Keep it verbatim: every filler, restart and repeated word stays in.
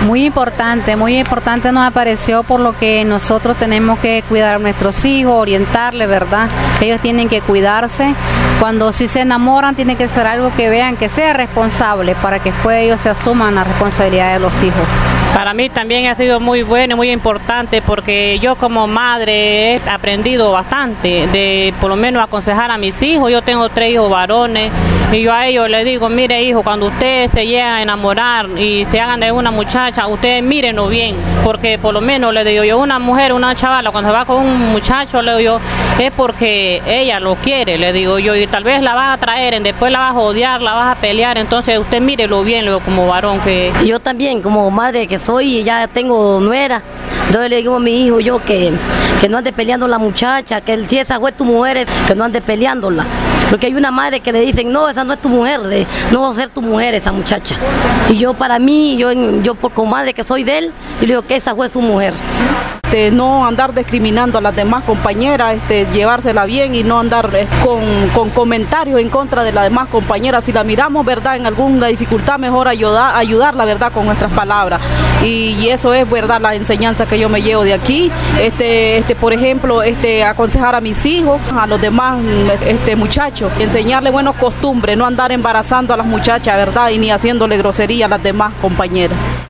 Muy importante, muy importante nos apareció por lo que nosotros tenemos que cuidar a nuestros hijos, orientarles, ¿verdad? Ellos tienen que cuidarse. Cuando si se enamoran tiene que ser algo que vean que sea responsable para que después ellos se asuman la responsabilidad de los hijos. Para mí también ha sido muy bueno y muy importante porque yo como madre he aprendido bastante de por lo menos aconsejar a mis hijos. Yo tengo tres hijos varones y yo a ellos les digo, mire hijo, cuando ustedes se lleguen a enamorar y se hagan de una muchacha, ustedes mírenlo bien, porque por lo menos le digo yo, una mujer, una chavala cuando se va con un muchacho, le digo yo, es porque ella lo quiere, le digo yo, y tal vez la vas a traer, después la vas a odiar, la vas a pelear, entonces usted mírelo bien, le digo, como varón que... Yo también, como madre que soy, ya tengo nuera, entonces le digo a mi hijo yo que, que no ande peleando la muchacha, que si esa fue tu mujer, que no ande peleándola. Porque hay una madre que le dicen, no, esa no es tu mujer, no va a ser tu mujer esa muchacha. Y yo para mí, yo, yo por como madre que soy de él, yo le digo que esa fue su mujer. Este, no andar discriminando a las demás compañeras, este, llevársela bien y no andar eh, con, con comentarios en contra de las demás compañeras. Si la miramos, verdad, en alguna dificultad, mejor ayudar, ayudarla, verdad, con nuestras palabras. Y, y eso es, verdad, la enseñanza que yo me llevo de aquí. Este, este, por ejemplo, este, aconsejar a mis hijos, a los demás este, muchachos, enseñarles buenas costumbres, no andar embarazando a las muchachas, verdad, y ni haciéndole grosería a las demás compañeras.